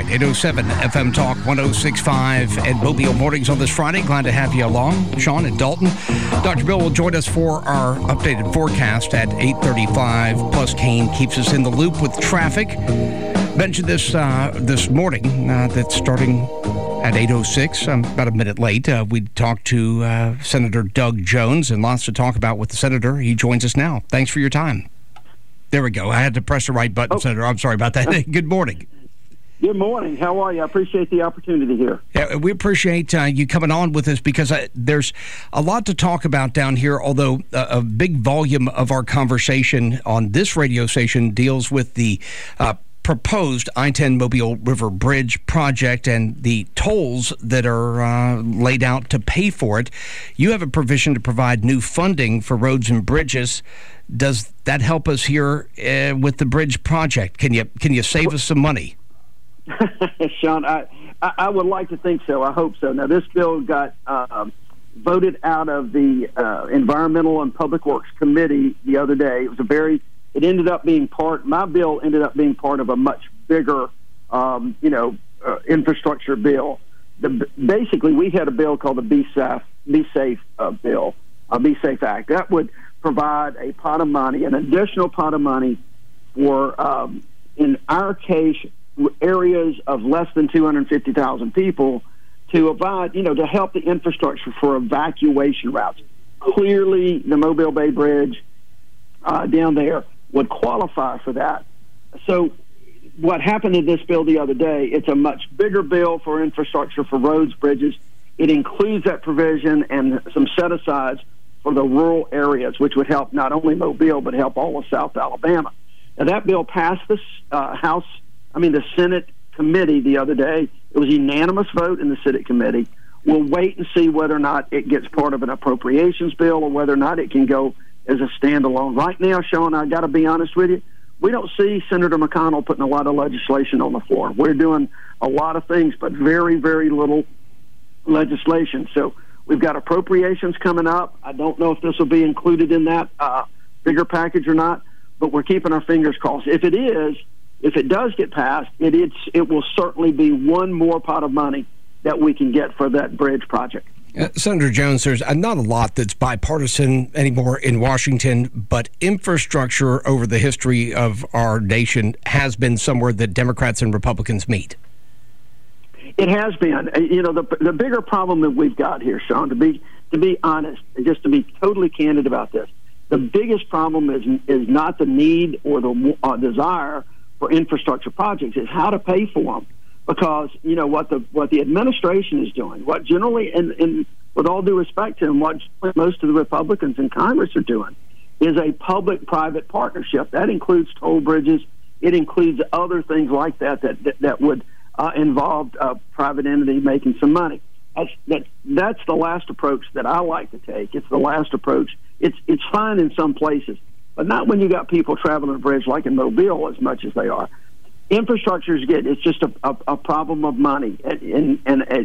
right, 807 FM Talk 106.5 and Mobile Mornings on this Friday. Glad to have you along. Sean and Dalton. Dr. Bill will join us for our updated forecast at 8:35. Plus, Kane keeps us in the loop with traffic. Mentioned this morning that's starting at 8:06. I'm about a minute late. We talked to Senator Doug Jones, and lots to talk about with the senator. He joins us now. Thanks for your time. There we go. I had to press the right button, Senator. I'm sorry about that. Good morning. Good morning. How are you? I appreciate the opportunity here. Yeah, we appreciate you coming on with us because there's a lot to talk about down here, although a big volume of our conversation on this radio station deals with the proposed I-10 Mobile River Bridge project and the tolls that are laid out to pay for it. You have a provision to provide new funding for roads and bridges. Does that help us here with the bridge project? Can you save us some money? Sean, I would like to think so. I hope so. Now, this bill got voted out of the Environmental and Public Works Committee the other day. It ended up being my bill ended up being part of a much bigger, infrastructure bill. Basically, we had a bill called the Be Safe bill, Be Safe Act. That would provide a pot of money, an additional pot of money for, in our case, areas of less than 250,000 people to provide, to help the infrastructure for evacuation routes. Clearly, the Mobile Bay Bridge down there would qualify for that. So what happened in this bill the other day, it's a much bigger bill for infrastructure for roads, bridges. It includes that provision and some set-asides for the rural areas, which would help not only Mobile, but help all of South Alabama. Now, that bill passed the the Senate committee the other day. It was a unanimous vote in the Senate committee. We'll wait and see whether or not it gets part of an appropriations bill or whether or not it can go as a standalone. Right now, Sean, I got to be honest with you, we don't see Senator McConnell putting a lot of legislation on the floor. We're doing a lot of things, but very, very little legislation. So we've got appropriations coming up. I don't know if this will be included in that bigger package or not, but we're keeping our fingers crossed. If it does get passed, it will certainly be one more pot of money that we can get for that bridge project. Senator Jones, there's not a lot that's bipartisan anymore in Washington, but infrastructure over the history of our nation has been somewhere that Democrats and Republicans meet. It has been. The bigger problem that we've got here, Sean, to be honest, and just to be totally candid about this, the biggest problem is not the need or the desire for infrastructure projects, is how to pay for them. Because what the administration is doing, what generally, and with all due respect to them, what most of the Republicans in Congress are doing, is a public-private partnership. That includes toll bridges. It includes other things like that would involve a private entity making some money. That's the last approach that I like to take. It's the last approach. It's fine in some places, but not when you got people traveling a bridge like in Mobile as much as they are. Infrastructure it's just a problem of money, and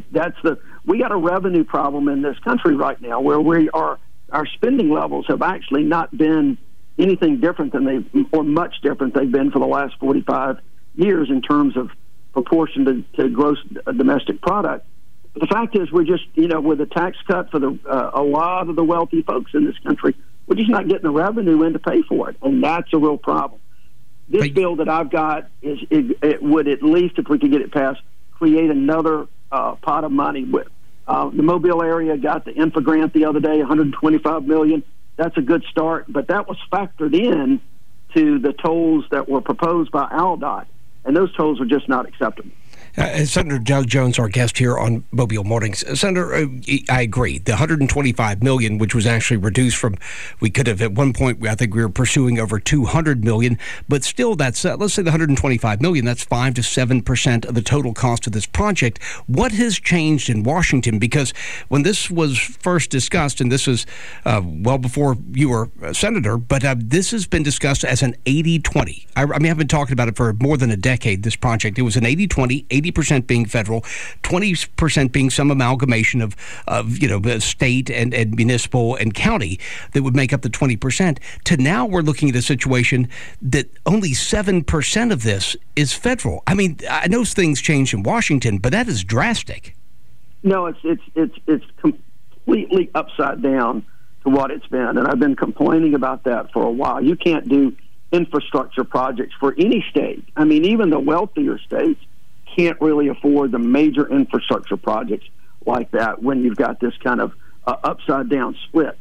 we got a revenue problem in this country right now where our spending levels have actually not been anything different or much different they've been for the last 45 years in terms of proportion to gross domestic product. But the fact is, we're just with a tax cut for a lot of the wealthy folks in this country, we're just not getting the revenue in to pay for it, and that's a real problem. This bill that I've got it would, at least if we could get it passed, create another pot of money. With the Mobile area got the infra grant the other day, $125 million. That's a good start, but that was factored in to the tolls that were proposed by ALDOT, and those tolls were just not acceptable. Senator Doug Jones, our guest here on Mobile Mornings. Senator, I agree. The $125 million, which was actually reduced from, we could have at one point, I think we were pursuing over $200 million, but still that's, let's say the $125 million, that's 5 to 7% of the total cost of this project. What has changed in Washington? Because when this was first discussed, and this was well before you were a senator, but this has been discussed as an 80-20. I mean, I've been talking about it for more than a decade, this project. It was an 80-20, 80% being federal, 20% being some amalgamation of state and municipal and county that would make up the 20%, to now we're looking at a situation that only 7% of this is federal. I mean, I know things changed in Washington, but that is drastic. No, it's completely upside down to what it's been, and I've been complaining about that for a while. You can't do infrastructure projects for any state. I mean, even the wealthier states can't really afford the major infrastructure projects like that when you've got this kind of upside down split.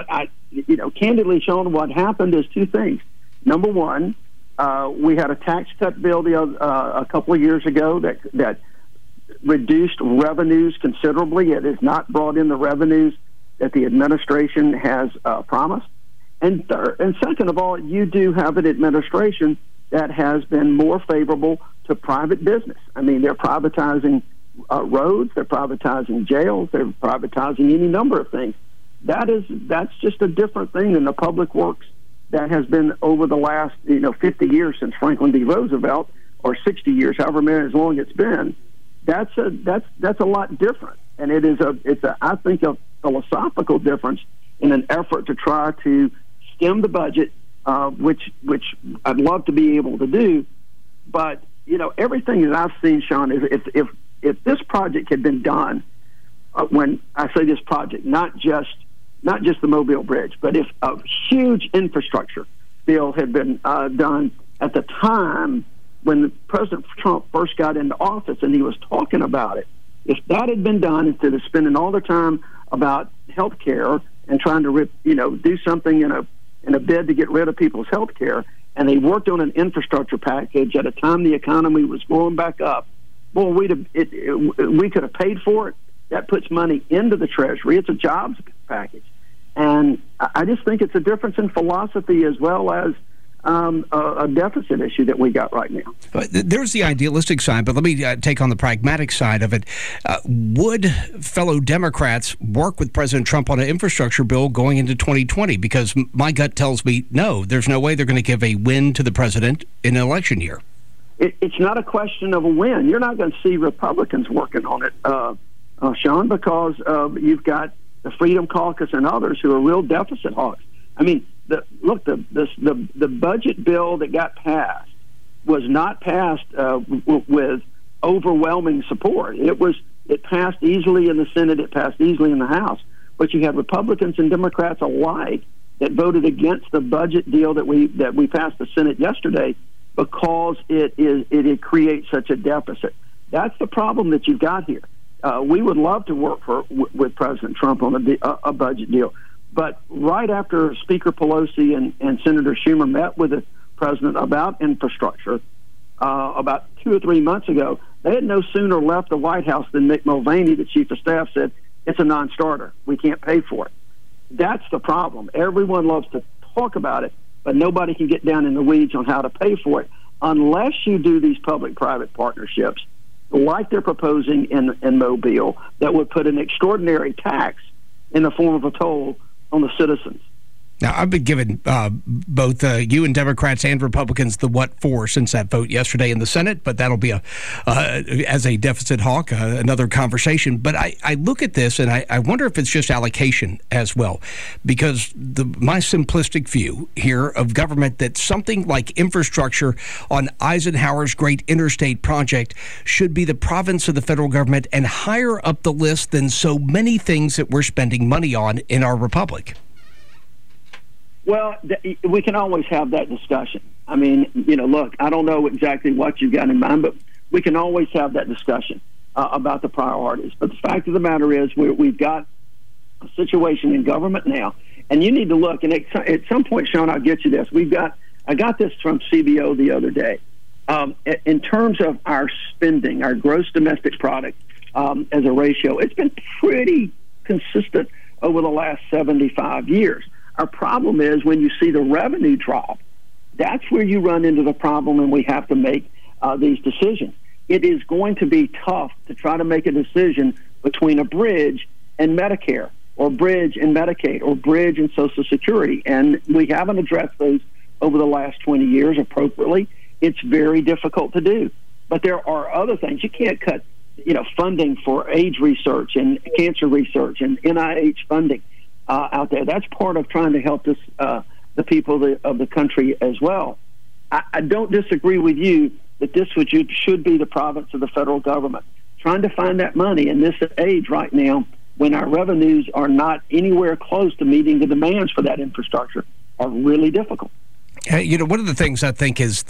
Candidly, Sean, what happened is two things. Number one, we had a tax cut bill a couple of years ago that reduced revenues considerably. It has not brought in the revenues that the administration has promised. And second of all, you do have an administration that has been more favorable to private business. I mean, they're privatizing roads, they're privatizing jails, they're privatizing any number of things. That's just a different thing than the public works that has been over the last 50 years since Franklin D. Roosevelt, or 60 years, however many as long it's been. That's a lot different, and it's I think a philosophical difference in an effort to try to stem the budget, which I'd love to be able to do. But everything that I've seen, Sean, is if this project had been done, when I say this project, not just the Mobile Bridge, but if a huge infrastructure bill had been done at the time when President Trump first got into office and he was talking about it, if that had been done instead of spending all the time about health care and trying to do something in a bid to get rid of people's health care, and they worked on an infrastructure package at a time the economy was going back up, well, we could have paid for it. That puts money into the Treasury. It's a jobs package. And I just think it's a difference in philosophy as well as a deficit issue that we got right now. There's the idealistic side, but let me take on the pragmatic side of it. Would fellow Democrats work with President Trump on an infrastructure bill going into 2020? Because my gut tells me no, there's no way they're going to give a win to the president in an election year. It's not a question of a win. You're not going to see Republicans working on it, Sean, because you've got the Freedom Caucus and others who are real deficit hawks. I mean, the budget bill that got passed was not passed with overwhelming support. It passed easily in the Senate. It passed easily in the House. But you had Republicans and Democrats alike that voted against the budget deal that we passed the Senate yesterday because it creates such a deficit. That's the problem that you've got here. We would love to work with President Trump on a budget deal. But right after Speaker Pelosi and Senator Schumer met with the president about infrastructure about 2 or 3 months ago, they had no sooner left the White House than Mick Mulvaney, the chief of staff, said, it's a non-starter. We can't pay for it. That's the problem. Everyone loves to talk about it, but nobody can get down in the weeds on how to pay for it unless you do these public-private partnerships like they're proposing in Mobile that would put an extraordinary tax in the form of a toll on the citizens. Now, I've been giving both you and Democrats and Republicans the what for since that vote yesterday in the Senate, but that'll be as a deficit hawk, another conversation. But I look at this and I wonder if it's just allocation as well, because my simplistic view here of government that something like infrastructure on Eisenhower's great interstate project should be the province of the federal government and higher up the list than so many things that we're spending money on in our republic. Well, we can always have that discussion. I mean, look, I don't know exactly what you've got in mind, but we can always have that discussion about the priorities. But the fact of the matter is we've got a situation in government now, and you need to look, and at some point, Sean, I'll get you this. I got this from CBO the other day. In terms of our spending, our gross domestic product as a ratio, it's been pretty consistent over the last 75 years. Our problem is when you see the revenue drop, that's where you run into the problem, and we have to make these decisions. It is going to be tough to try to make a decision between a bridge and Medicare, or bridge and Medicaid, or bridge and Social Security, and we haven't addressed those over the last 20 years appropriately. It's very difficult to do. But there are other things. You can't cut, funding for AIDS research and cancer research and NIH funding out there. That's part of trying to help the people of the country as well. I don't disagree with you that this should be the province of the federal government. Trying to find that money in this age right now, when our revenues are not anywhere close to meeting the demands for that infrastructure, are really difficult. One of the things I think is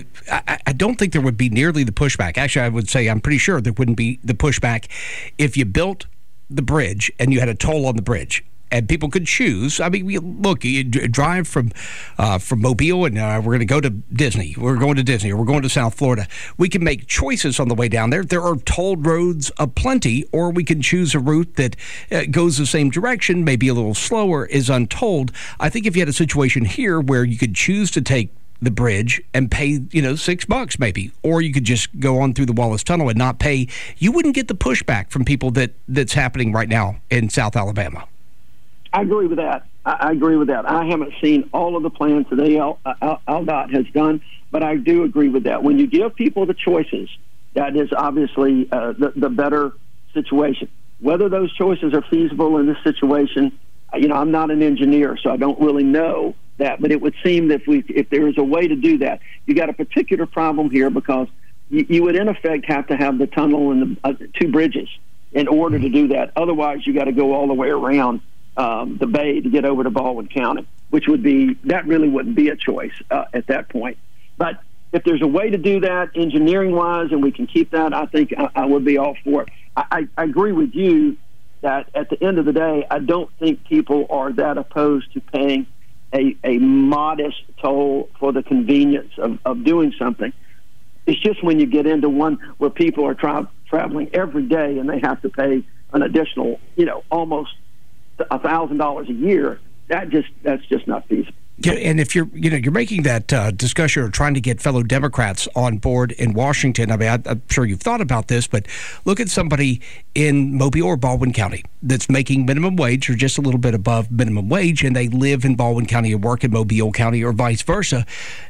I don't think there would be nearly the pushback. Actually, I would say I'm pretty sure there wouldn't be the pushback if you built the bridge and you had a toll on the bridge. And people could choose. I mean, look, you drive from Mobile, and we're going to go to Disney. We're going to Disney, or we're going to South Florida. We can make choices on the way down there. There are tolled roads aplenty, or we can choose a route that goes the same direction, maybe a little slower, is untolled. I think if you had a situation here where you could choose to take the bridge and pay, $6 maybe, or you could just go on through the Wallace Tunnel and not pay, you wouldn't get the pushback from people that's happening right now in South Alabama. I agree with that. I agree with that. I haven't seen all of the plans that ALDOT has done, but I do agree with that. When you give people the choices, that is obviously the better situation. Whether those choices are feasible in this situation, I'm not an engineer, so I don't really know that, but it would seem that if there is a way to do that, you got a particular problem here because you would in effect have to have the tunnel and the two bridges in order to do that. Otherwise, you got to go all the way around the bay to get over to Baldwin County, that really wouldn't be a choice at that point. But if there's a way to do that engineering-wise and we can keep that, I think I would be all for it. I agree with you that at the end of the day, I don't think people are that opposed to paying a modest toll for the convenience of doing something. It's just when you get into one where people are traveling every day and they have to pay an additional, almost $1,000 a year, that's just not feasible. Yeah, and if you're making that discussion or trying to get fellow Democrats on board in Washington, I mean, I'm sure you've thought about this, but look at somebody in Mobile or Baldwin County that's making minimum wage or just a little bit above minimum wage, and they live in Baldwin County and work in Mobile County or vice versa.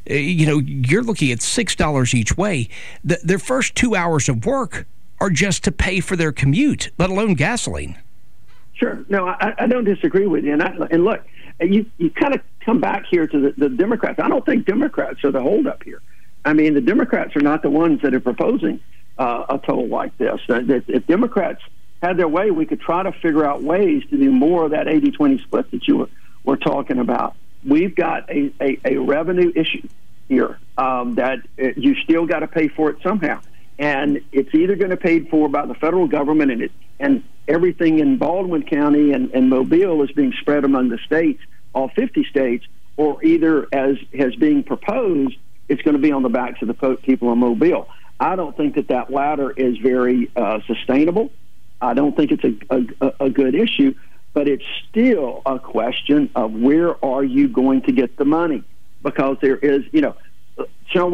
You're looking at $6 each way. Their first 2 hours of work are just to pay for their commute, let alone gasoline. Sure. No, I don't disagree with you. And look, you kind of come back here to the Democrats. I don't think Democrats are the holdup here. I mean, the Democrats are not the ones that are proposing a toll like this. If Democrats had their way, we could try to figure out ways to do more of that 80-20 split that you were talking about. We've got a revenue issue here that you still got to pay for it somehow. And it's either going to be paid for by the federal government, and everything in Baldwin County and Mobile is being spread among the states, all 50 states, or either as has being proposed, it's going to be on the backs of the people in Mobile. I don't think that latter is very sustainable. I don't think it's a good issue, but it's still a question of where are you going to get the money? Because there is, Sean,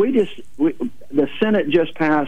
the Senate just passed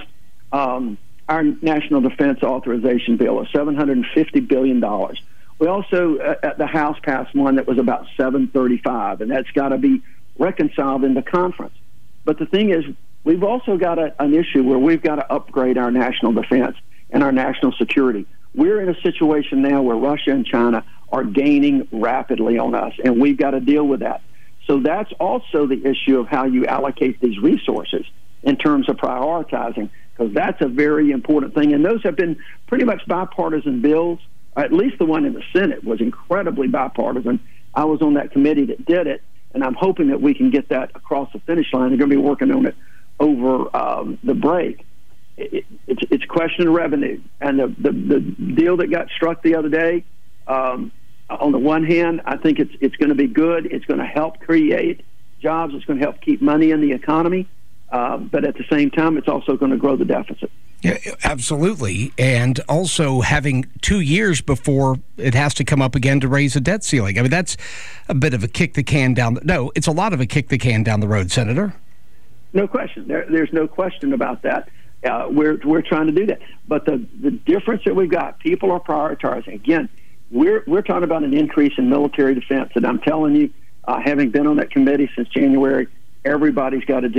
our National Defense Authorization Bill of $750 billion. We also, at the House, passed one that was about $735, and that's got to be reconciled in the conference. But the thing is, we've also got an issue where we've got to upgrade our national defense and our national security. We're in a situation now where Russia and China are gaining rapidly on us, and we've got to deal with that. So that's also the issue of how you allocate these resources in terms of prioritizing, because that's a very important thing. And those have been pretty much bipartisan bills. At least the one in the Senate was incredibly bipartisan. I was on that committee that did it, and I'm hoping that we can get that across the finish line. They're going to be working on it over the break. It's a question of revenue. And the deal that got struck the other day, on the one hand, I think it's going to be good. It's going to help create jobs. It's going to help keep money in the economy. But at the same time, it's also going to grow the deficit. Yeah, absolutely. And also having 2 years before it has to come up again to raise a debt ceiling. I mean, that's a bit of a kick the can down. It's a lot of a kick the can down the road, Senator. No question. There's no question about that. We're trying to do that. But the difference that we've got, people are prioritizing. Again, we're talking about an increase in military defense. And I'm telling you, having been on that committee since January, everybody's got to do.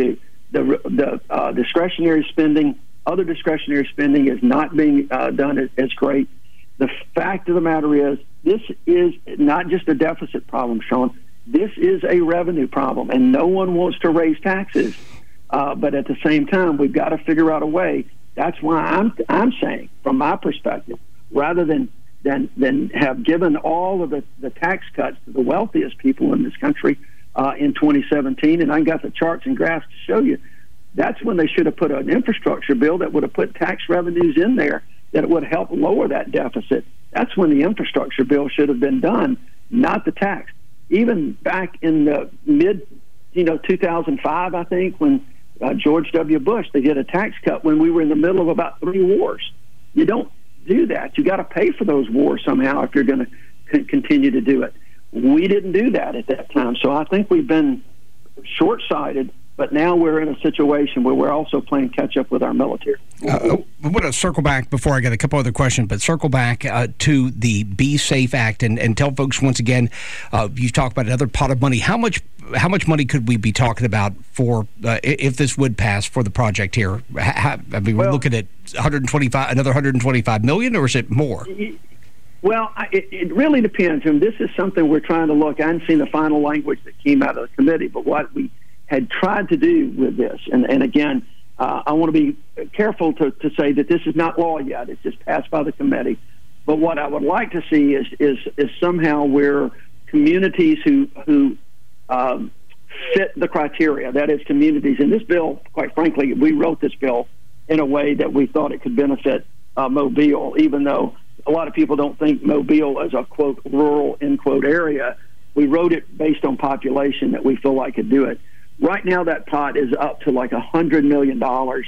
The discretionary spending, other discretionary spending is not being done as great. The fact of the matter is, this is not just a deficit problem, Sean. This is a revenue problem, and no one wants to raise taxes. But at the same time, we've got to figure out a way. That's why I'm saying, from my perspective, rather than have given all of the tax cuts to the wealthiest people in this country in 2017, and I got the charts and graphs to show you, that's when they should have put an infrastructure bill that would have put tax revenues in there that would help lower that deficit. That's when the infrastructure bill should have been done, not the tax. Even back in the mid 2005, I think, when George W. Bush, they did a tax cut when we were in the middle of about 3 wars. You don't do that. You got to pay for those wars somehow if you're going to continue to do it. We didn't do that at that time. So I think we've been short-sighted, but now we're in a situation where we're also playing catch-up with our military. I want to circle back before I get a couple other questions, but circle back to the Be Safe Act and tell folks once again, you've talked about another pot of money. How much money could we be talking about for if this would pass for the project here? We're looking at another $125 million, or is it more? Well, it really depends. And this is something we're trying to look. I haven't seen the final language that came out of the committee, but what we had tried to do with this, and again, I want to be careful to say that this is not law yet. It's just passed by the committee. But what I would like to see is somehow where communities who fit the criteria, that is communities. In this bill, quite frankly, we wrote this bill in a way that we thought it could benefit Mobile, even though a lot of people don't think Mobile is a, quote, rural, end quote, area. We wrote it based on population that we feel like could do it. Right now, that pot is up to like $100 million,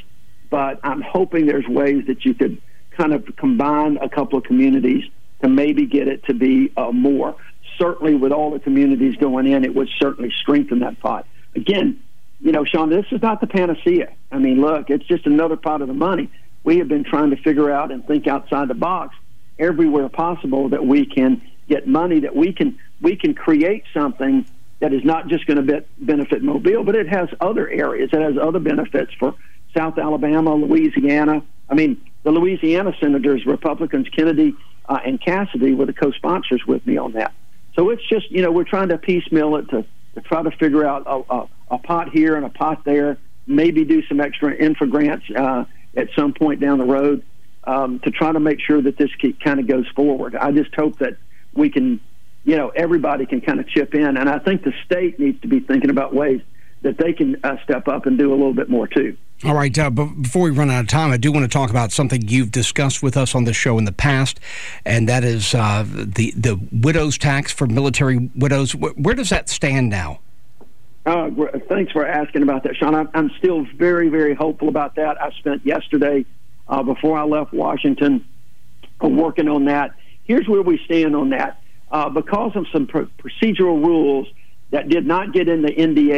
but I'm hoping there's ways that you could kind of combine a couple of communities to maybe get it to be more. Certainly, with all the communities going in, it would certainly strengthen that pot. Again, Sean, this is not the panacea. I mean, look, it's just another pot of the money. We have been trying to figure out and think outside the box everywhere possible that we can get money, that we can create something that is not just going to benefit Mobile, but it has other areas. It has other benefits for South Alabama, Louisiana. I mean, the Louisiana senators, Republicans, Kennedy and Cassidy, were the co-sponsors with me on that. So it's just, we're trying to piecemeal it to try to figure out a pot here and a pot there, maybe do some extra infra grants at some point down the road to try to make sure that this kind of goes forward. I just hope that we can, everybody can kind of chip in. And I think the state needs to be thinking about ways that they can step up and do a little bit more, too. All right, but before we run out of time, I do want to talk about something you've discussed with us on this show in the past, and that is the widow's tax for military widows. Where does that stand now? Thanks for asking about that, Sean. I'm still very, very hopeful about that. I spent yesterday, before I left Washington, working on that. Here's where we stand on that. Because of some procedural rules that did not get in the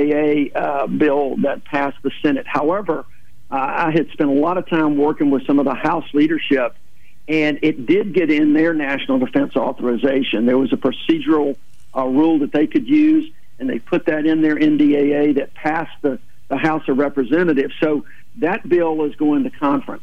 NDAA bill that passed the Senate. However, I had spent a lot of time working with some of the House leadership, and it did get in their National Defense Authorization. There was a procedural rule that they could use, and they put that in their NDAA that passed the House of Representatives. So that bill is going to conference.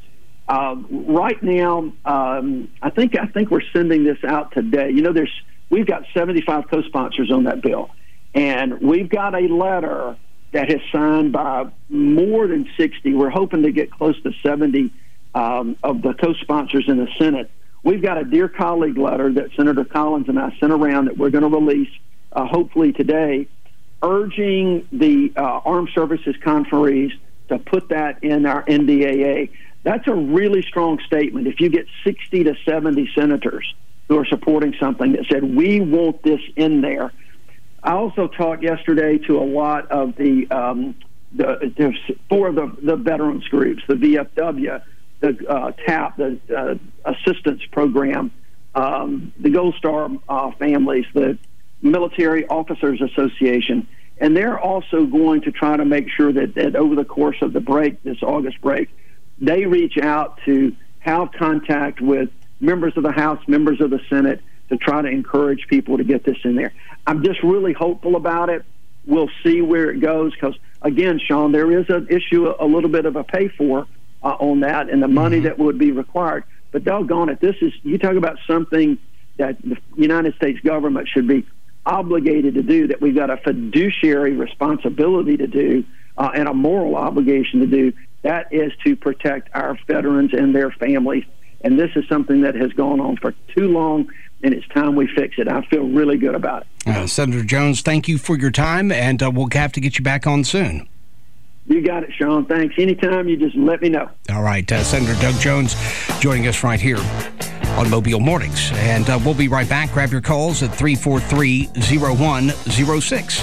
Right now, I think we're sending this out today. We've got 75 co-sponsors on that bill. And we've got a letter that is signed by more than 60. We're hoping to get close to 70 of the co-sponsors in the Senate. We've got a Dear Colleague letter that Senator Collins and I sent around that we're going to release hopefully today, urging the Armed Services Conferees to put that in our NDAA. That's a really strong statement. If you get 60 to 70 senators who are supporting something that said, we want this in there. I also talked yesterday to a lot of the four of the veterans groups, the VFW, the TAP, the assistance program, the Gold Star families, the Military Officers Association, and they're also going to try to make sure that over the course of the break, this August break, they reach out to have contact with members of the House, members of the Senate, to try to encourage people to get this in there. I'm just really hopeful about it. We'll see where it goes, because again, Sean, there is an issue, a little bit of a pay for on that, and the money that would be required. But doggone it, you talk about something that the United States government should be obligated to do, that we've got a fiduciary responsibility to do, and a moral obligation to do. That is to protect our veterans and their families. And this is something that has gone on for too long, and it's time we fix it. I feel really good about it. Senator Jones, thank you for your time, and we'll have to get you back on soon. You got it, Sean. Thanks. Anytime, you just let me know. All right. Senator Doug Jones joining us right here on Mobile Mornings. And we'll be right back. Grab your calls at 343-0106.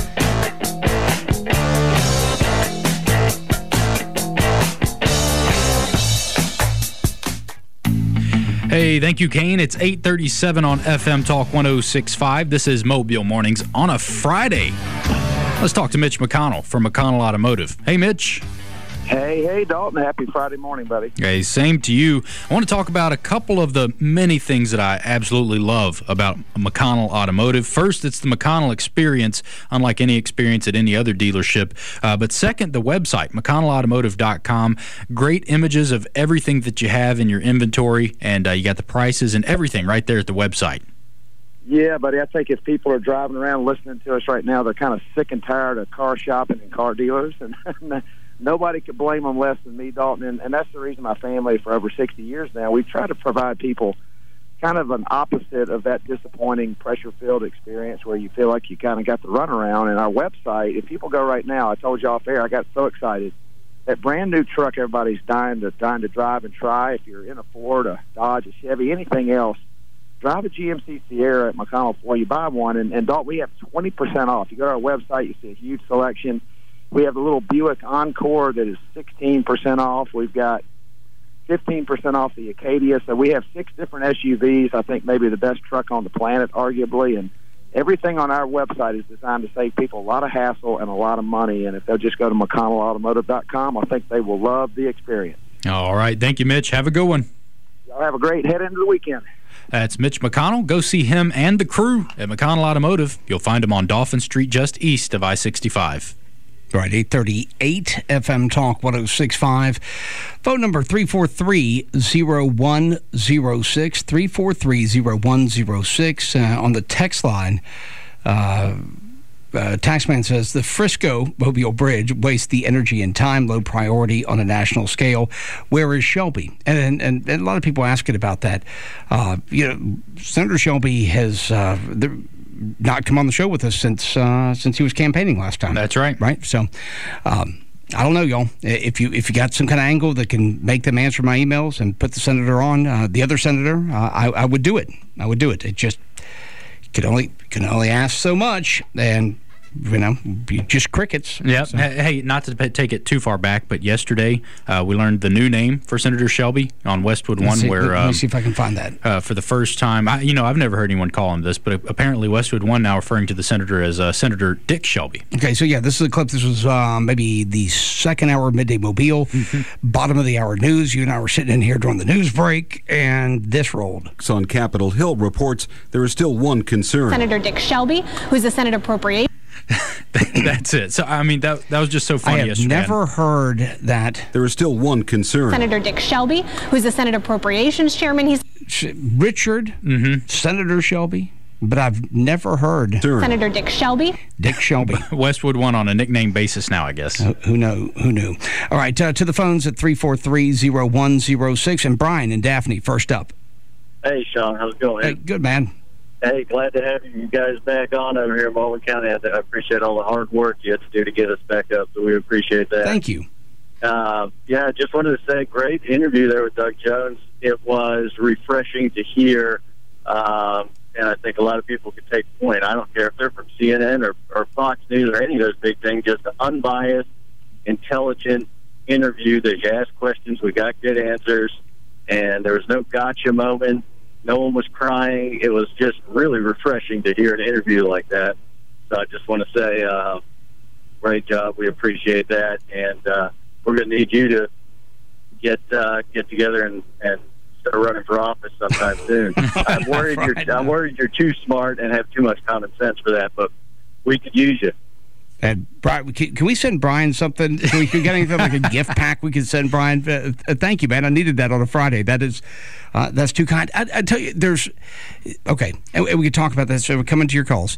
Hey, thank you, Kane. It's 8:37 on FM Talk 106.5. This is Mobile Mornings on a Friday. Let's talk to Mitch McConnell from McConnell Automotive. Hey, Mitch. Hey, Dalton. Happy Friday morning, buddy. Hey, same to you. I want to talk about a couple of the many things that I absolutely love about McConnell Automotive. First, it's the McConnell experience, unlike any experience at any other dealership. But second, the website, McConnellAutomotive.com. Great images of everything that you have in your inventory, and you got the prices and everything right there at the website. Yeah, buddy, I think if people are driving around listening to us right now, they're kind of sick and tired of car shopping and car dealers, and nobody could blame them less than me, Dalton, and that's the reason my family, for over 60 years now, we've tried to provide people kind of an opposite of that disappointing pressure-filled experience where you feel like you kind of got the runaround. And our website, if people go right now, I told you off air, I got so excited. That brand-new truck everybody's dying to drive and try, if you're in a Ford, a Dodge, a Chevy, anything else, drive a GMC Sierra at McConnell before you buy one. And Dalton, we have 20% off. You go to our website, you see a huge selection. We have the little Buick Encore that is 16% off. We've got 15% off the Acadia. So we have 6 different SUVs, I think maybe the best truck on the planet, arguably. And everything on our website is designed to save people a lot of hassle and a lot of money. And if they'll just go to McConnellAutomotive.com, I think they will love the experience. All right. Thank you, Mitch. Have a good one. Y'all have a great head into the weekend. That's Mitch McConnell. Go see him and the crew at McConnell Automotive. You'll find him on Dauphin Street just east of I-65. Right, 838 FM Talk 106.5. Phone number 343-0106, 343-0106. On the text line, Taxman says, the Frisco-Mobile Bridge wastes the energy and time, low priority on a national scale. Where is Shelby? And a lot of people asking about that. Senator Shelby has not come on the show with us since he was campaigning last time. That's right. Right? So, I don't know, y'all. If you got some kind of angle that can make them answer my emails and put the senator on, the other senator, I would do it. I would do it. It just can only ask so much, and just crickets. Yeah. So. Hey, not to take it too far back, but yesterday we learned the new name for Senator Shelby on Westwood One. Let me see if I can find that. For the first time, I've never heard anyone call him this, but apparently Westwood One now referring to the senator as Senator Dick Shelby. Okay, so yeah, this is a clip. This was maybe the second hour of Midday Mobile, bottom of the hour news. You and I were sitting in here during the news break, and this rolled. On Capitol Hill reports there is still one concern. Senator Dick Shelby, who's the Senate Appropriations. That's it. So, that was just so funny yesterday. I have never heard that. There is still one concern. Senator Dick Shelby, who's the Senate Appropriations Chairman. He's Richard, Senator Shelby, but I've never heard. Senator Dick Shelby. Dick Shelby. Westwood One on a nickname basis now, I guess. Who knew? All right, to the phones at 343-0106. And Brian and Daphne, first up. Hey, Sean. How's it going? Hey, good, man. Hey, glad to have you guys back on over here in Baldwin County. I appreciate all the hard work you had to do to get us back up, so we appreciate that. Thank you. I just wanted to say, great interview there with Doug Jones. It was refreshing to hear, and I think a lot of people could take point. I don't care if they're from CNN or Fox News or any of those big things, just an unbiased, intelligent interview that you ask questions, we got good answers, and there was no gotcha moment. No one was crying. It was just really refreshing to hear an interview like that. So I just want to say, great job. We appreciate that, and we're going to need you to get together and start running for office sometime soon. I'm worried you're too smart and have too much common sense for that, but we could use you. And Brian, can we send Brian something? Can we get anything like a gift pack we can send Brian? Thank you, man. I needed that on a Friday. That's too kind. I tell you, okay, and we could talk about this. So we're coming to your calls.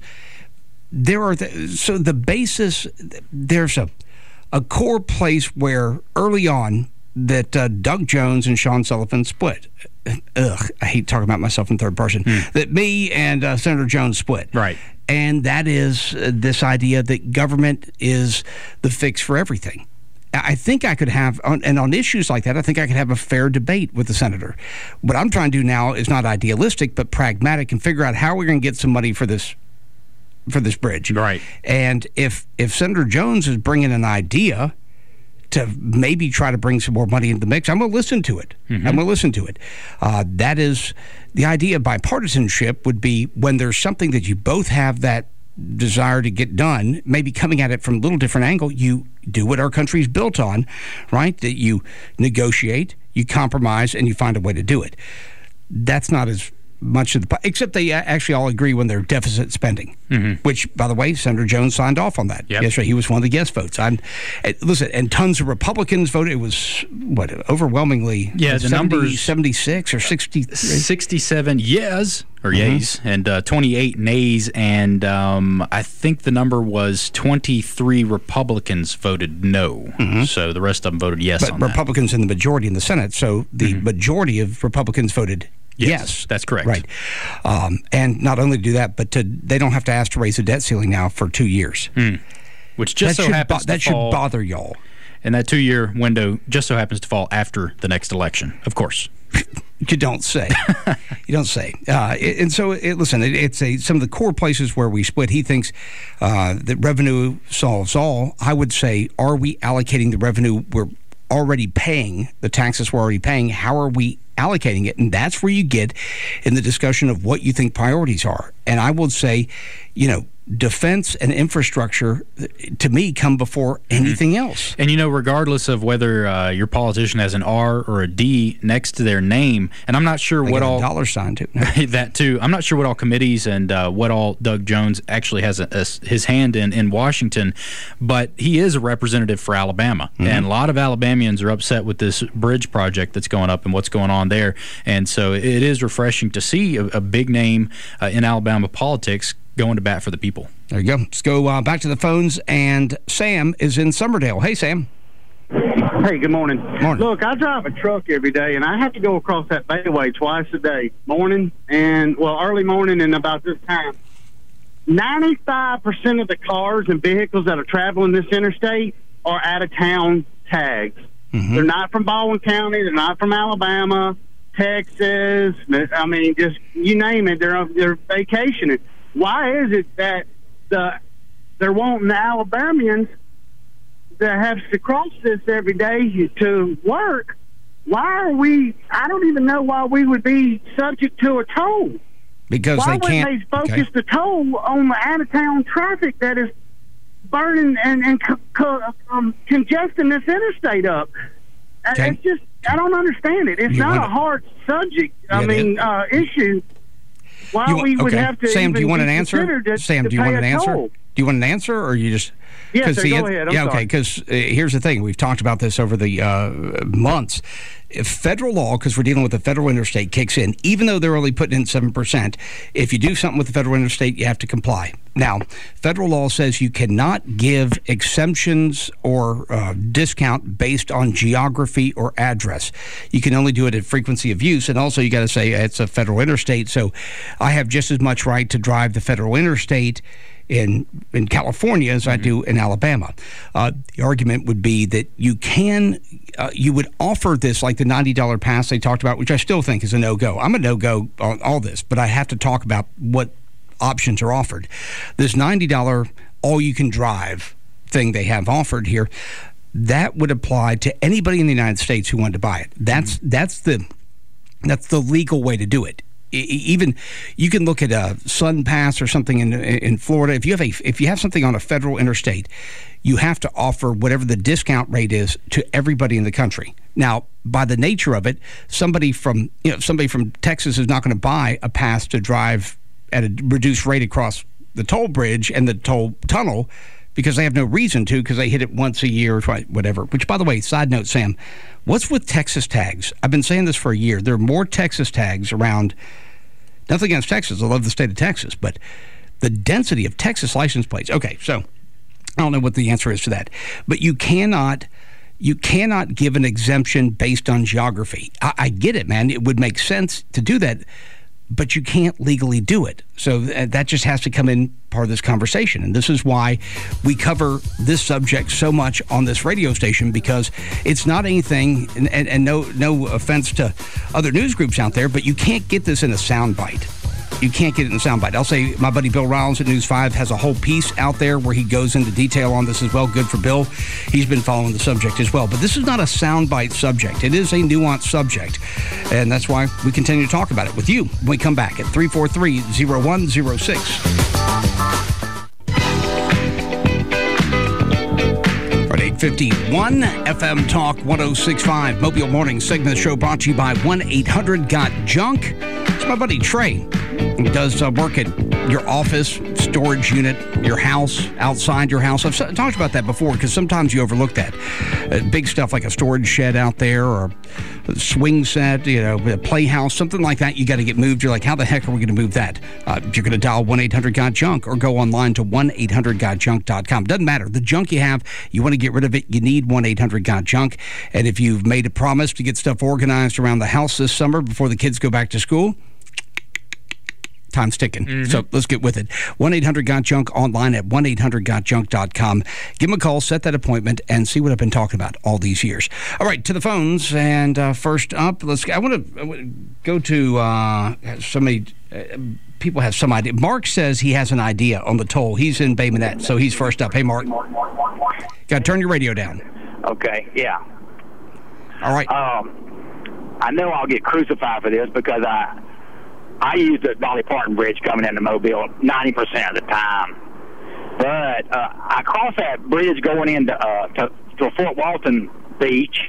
So the basis, there's a core place where early on that Doug Jones and Sean Sullivan split. I hate talking about myself in third person. That me and Senator Jones split. Right. And that is this idea that government is the fix for everything. I think I could have, and on issues like that, I think I could have a fair debate with the senator. What I'm trying to do now is not idealistic, but pragmatic, and figure out how we're going to get some money for this bridge. Right. And if Senator Jones is bringing an idea to maybe try to bring some more money into the mix, I'm going to listen to it. I'm going to listen to it. That is the idea of bipartisanship, would be when there's something that you both have that desire to get done, maybe coming at it from a little different angle, you do what our country's built on, right? That you negotiate, you compromise, and you find a way to do it. That's not as much of the, except they actually all agree when they're deficit spending, which, by the way, Senator Jones signed off on that. Yep. Yesterday. He was one of the guest votes. Listen, and tons of Republicans voted. It was, overwhelmingly? Yeah, the numbers 76 or 63? 67 yes, or yays, and 28 nays, and I think the number was 23 Republicans voted no. So the rest of them voted yes on that. But Republicans in the majority in the Senate, so the majority of Republicans voted yes, that's correct. Right. And not only to do that, but they don't have to ask to raise the debt ceiling now for 2 years. Which just so happens that to fall, should bother y'all. And that 2-year window just so happens to fall after the next election, of course. You don't say. You don't say. And so, listen, it's some of the core places where we split. He thinks that revenue solves all. I would say, are we allocating the revenue we're already paying, the taxes we're already paying? How are we allocating it? And that's where you get in the discussion of what you think priorities are. And I will say, defense and infrastructure, to me, come before anything else. And, regardless of whether your politician has an R or a D next to their name, and I'm not sure what all... dollar sign, too. That, too. I'm not sure what all committees and what all Doug Jones actually has his hand in Washington, but he is a representative for Alabama. And a lot of Alabamians are upset with this bridge project that's going up and what's going on there. And so it is refreshing to see a big name in Alabama politics going to bat for the people. There you go. Let's go back to the phones, and Sam is in Summerdale. Hey, Sam. Hey, good morning. Morning. Look, I drive a truck every day, and I have to go across that Bayway twice a day, early morning and about this time. 95% of the cars and vehicles that are traveling this interstate are out-of-town tags. They're not from Baldwin County. They're not from Alabama, Texas. I mean, just you name it. They're vacationing. Why is it that they're wanting the Alabamians that have to cross this every day to work? Why are we? I don't even know why we would be subject to a toll. Because why they can't. Why wouldn't they focus the toll on the out-of-town traffic that is burning and congesting this interstate up? Okay. It's just, I don't understand it. It's not a hard subject. Issue. Why we would have to? Sam, do you want an answer? Sam, do you want an answer? Toll. Do you want an answer, or you just? Yes, sir, go ahead. I'm sorry. Okay. Because here's the thing: we've talked about this over the months. If federal law, because we're dealing with the federal interstate, kicks in, even though they're only putting in 7%, if you do something with the federal interstate, you have to comply. Now, federal law says you cannot give exemptions or discount based on geography or address. You can only do it at frequency of use, and also you got to say it's a federal interstate, so I have just as much right to drive the federal interstate in California as I do in Alabama. The argument would be that you would offer this like the $90 pass they talked about, which I still think is a no-go. I'm a no-go on all this, but I have to talk about what options are offered. This $90 all-you-can-drive thing they have offered here, that would apply to anybody in the United States who wanted to buy it. That's the legal way to do it. Even you can look at a Sun Pass or something in Florida. If you have something on a federal interstate, you have to offer whatever the discount rate is to everybody in the country. Now, by the nature of it, somebody from Texas is not going to buy a pass to drive at a reduced rate across the toll bridge and the toll tunnel because they have no reason to, because they hit it once a year, whatever. Which, by the way, side note, Sam, what's with Texas tags? I've been saying this for a year. There are more Texas tags around. Nothing against Texas. I love the state of Texas, but the density of Texas license plates. Okay, so I don't know what the answer is to that, but you cannot give an exemption based on geography. I get it, man. It would make sense to do that, but you can't legally do it. So that just has to come in part of this conversation. And this is why we cover this subject so much on this radio station, because it's not anything, and no offense to other news groups out there, but you can't get this in a soundbite. You can't get it in a soundbite. I'll say my buddy Bill Riles at News 5 has a whole piece out there where he goes into detail on this as well. Good for Bill. He's been following the subject as well. But this is not a soundbite subject. It is a nuanced subject. And that's why we continue to talk about it with you when we come back at 343-0106. 851 FM Talk 106.5 Mobile Morning segment of the show brought to you by 1-800-GOT-JUNK. It's my buddy Trey. He does work at your office, storage unit, your house, outside your house. I've talked about that before because sometimes you overlook that. Big stuff like a storage shed out there or a swing set, a playhouse, something like that. You got to get moved. You're like, how the heck are we going to move that? You're going to dial 1-800-GOT-JUNK or go online to 1-800-GOT-JUNK.com. Doesn't matter. The junk you have, you want to get rid of it, you need 1-800-GOT-JUNK. And if you've made a promise to get stuff organized around the house this summer before the kids go back to school, time's ticking. Mm-hmm. So let's get with it. 1-800-GOT-JUNK online at 1-800-GOT-JUNK.com. Give them a call, set that appointment, and see what I've been talking about all these years. All right, to the phones. And first up, I want to go to somebody. People have some idea. Mark says he has an idea on the toll. He's in Bay Minette, so he's first up. Hey, Mark. Got to turn your radio down. Okay, yeah. All right. I know I'll get crucified for this because I use the Dolly Parton Bridge coming into Mobile 90% of the time. But I cross that bridge going into to Fort Walton Beach,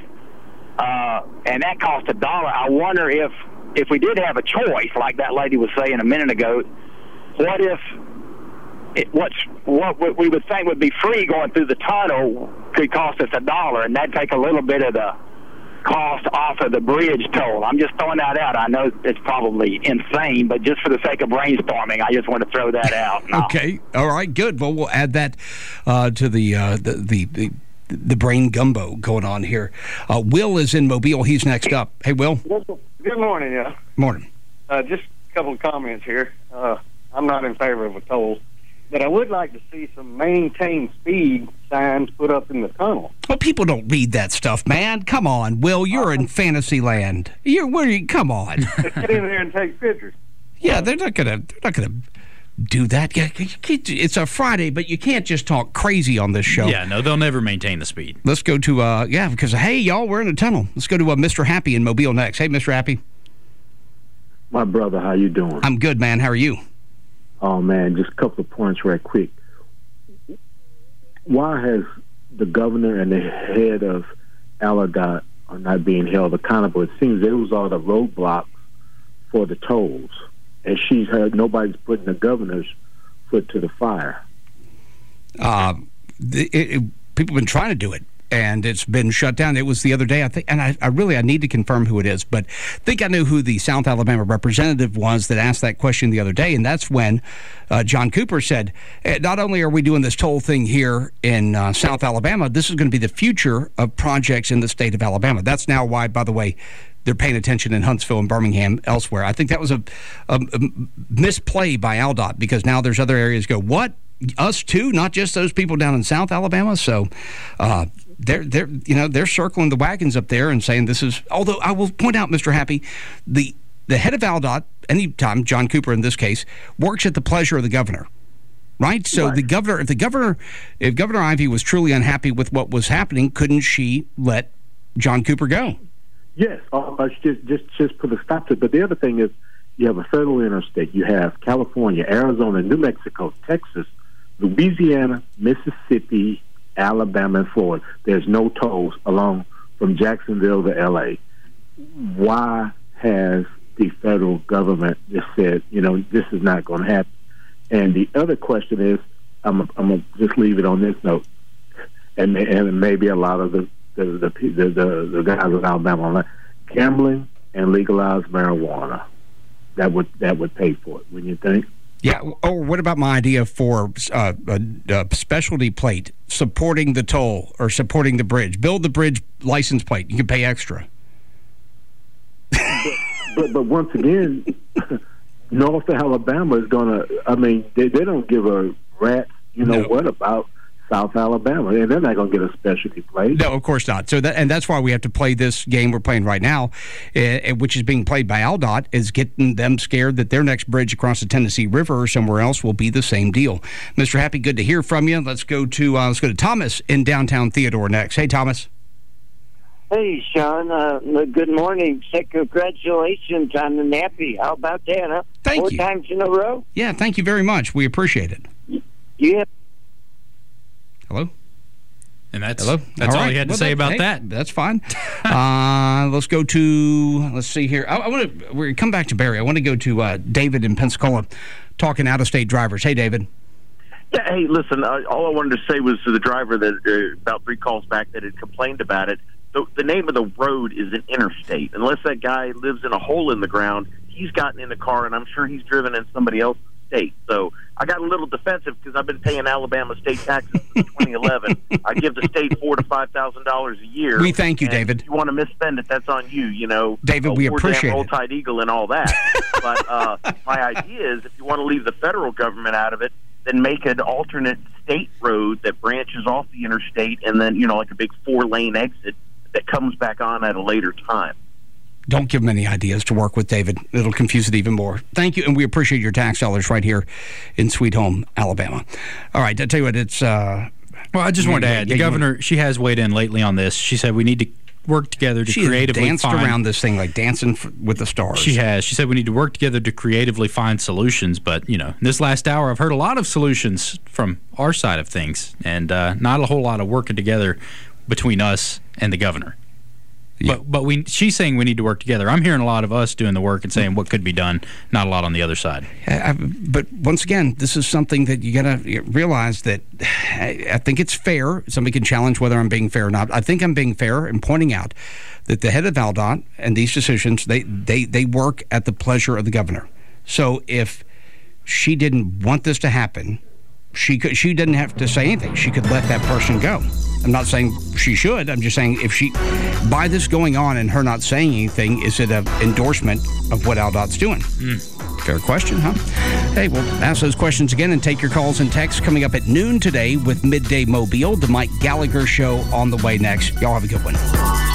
and that costs $1. I wonder if we did have a choice, like that lady was saying a minute ago, what if what we would think would be free going through the tunnel could cost us $1, and that'd take a little bit of the cost off of the bridge toll. I'm just throwing that out. I know it's probably insane, but just for the sake of brainstorming, I just want to throw that out. No. Okay. All right. Good. Well, we'll add that to the brain gumbo going on here. Will is in Mobile. He's next up. Hey, Will. Good morning. Yeah. Morning. Just a couple of comments here. I'm not in favor of a toll, but I would like to see some maintain speed signs put up in the tunnel. Well, people don't read that stuff, man. Come on, Will. You're in fantasy land. Come on. Get in there and take pictures. Yeah, they're not gonna do that. Yeah, it's a Friday, but you can't just talk crazy on this show. Yeah, no, they'll never maintain the speed. Let's go to because hey, y'all, we're in a tunnel. Let's go to Mr. Happy in Mobile next. Hey, Mr. Happy. My brother, how you doing? I'm good, man. How are you? Oh, man, just a couple of points right quick. Why has the governor and the head of ALDOT are not being held accountable? It seems those are the roadblocks for the tolls. And she's heard nobody's putting the governor's foot to the fire. People have been trying to do it, and it's been shut down. It was the other day, I think, and I need to confirm who it is, but I think I knew who the South Alabama representative was that asked that question the other day, and that's when John Cooper said, not only are we doing this toll thing here in South Alabama, this is going to be the future of projects in the state of Alabama. That's now why, by the way, they're paying attention in Huntsville and Birmingham, elsewhere. I think that was a misplay by ALDOT, because now there's other areas go, what? Us too? Not just those people down in South Alabama? So they're circling the wagons up there and saying this is, although I will point out, Mr. Happy, the head of ALDOT, anytime, John Cooper in this case, works at the pleasure of the governor. Right? So the governor, if Governor Ivey was truly unhappy with what was happening, couldn't she let John Cooper go? Yes, just put a stop to it. But the other thing is, you have a federal interstate. You have California, Arizona, New Mexico, Texas, Louisiana, Mississippi, Alabama, and Florida. There's no tolls along from Jacksonville to L.A. Why has the federal government just said, this is not going to happen? And the other question is, I'm gonna just leave it on this note, and maybe a lot of the guys in Alabama, gambling and legalized marijuana, that would pay for it. Wouldn't you think? Yeah. Or what about my idea for a specialty plate supporting the toll or supporting the bridge? Build the bridge license plate. You can pay extra. But once again, North Alabama is going to, I mean, they don't give a rat's, what about South Alabama, and they're not going to get a specialty plate. No, of course not. So that's why we have to play this game we're playing right now, which is being played by AlDOT, is getting them scared that their next bridge across the Tennessee River or somewhere else will be the same deal. Mr. Happy, good to hear from you. Let's go to Thomas in downtown Theodore next. Hey, Thomas. Hey, Sean. Good morning. Say congratulations on the nappy. How about that, huh? Thank you. 4 times in a row? Yeah, thank you very much. We appreciate it. Yeah. Hello? And that's all right. You had to say about that. That's fine. Let's go to, let's see here. We're come back to Barry. I want to go to David in Pensacola talking out-of-state drivers. Hey, David. Yeah, hey, listen, all I wanted to say was to the driver that about 3 calls back that had complained about it, the name of the road is an interstate. Unless that guy lives in a hole in the ground, he's gotten in the car, and I'm sure he's driven in somebody else's state. So I got a little defensive because I've been paying Alabama state taxes since 2011. I give the state $4,000 to $5,000 a year. We thank you, David. If you want to misspend it, that's on you. David, we appreciate it. Roll Tide Eagle and all that. But my idea is, if you want to leave the federal government out of it, then make an alternate state road that branches off the interstate, and then like a big 4-lane exit that comes back on at a later time. Don't give them any ideas to work with, David. It'll confuse it even more. Thank you, and we appreciate your tax dollars right here in Sweet Home, Alabama. All right, I'll tell you what, it's... well, I just wanted to add, the governor, she has weighed in lately on this. She said we need to work together to creatively danced around this thing like dancing with the stars. She has. She said we need to work together to creatively find solutions. But, in this last hour, I've heard a lot of solutions from our side of things, and not a whole lot of working together between us and the governor. Yeah. But she's saying we need to work together. I'm hearing a lot of us doing the work and saying what could be done, not a lot on the other side. But once again, this is something that you got to realize that I think it's fair. Somebody can challenge whether I'm being fair or not. I think I'm being fair in pointing out that the head of AlDOT and these decisions, they work at the pleasure of the governor. So if she didn't want this to happen, she didn't have to say anything. She could let that person go. I'm not saying she should. I'm just saying by this going on and her not saying anything, is it an endorsement of what AlDOT's doing? Fair question, huh? Hey, we'll ask those questions again and take your calls and texts coming up at noon today with Midday Mobile, the Mike Gallagher Show on the way next. Y'all have a good one.